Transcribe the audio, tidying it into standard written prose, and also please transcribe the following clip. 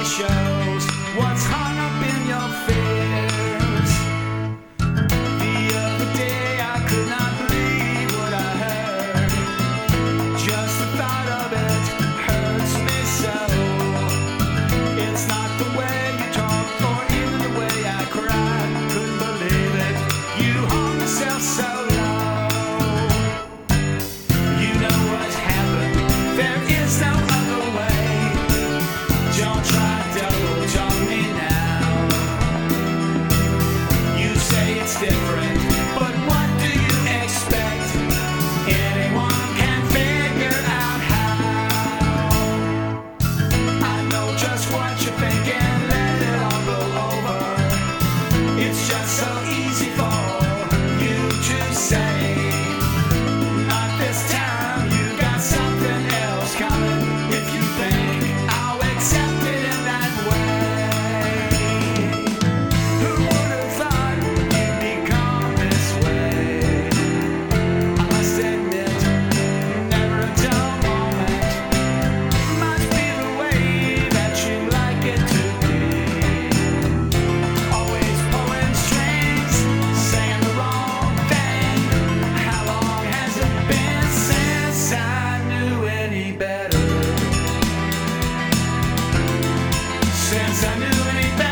shows what's hung up in your fears. The other day I could not believe what I heard. Just the thought of it hurts me so. It's not the way you talk or even the way I cried. Couldn't believe it. You hung yourself so low. You know what happened. There is no other way. Don't try double talk me now. You say it's different, but what do you expect? Anyone can figure out how. I know just what you're thinking, let it all blow over. It's just so easy for you to say. Not this time, you got something else coming. If you think I'll accept it in that way. Who would have thought you'd become this way? I must admit, never a dull moment. Must be the way that you like it to be. Always pulling strings, saying the wrong thing. How long has it been since I knew any better? Since I knew any better.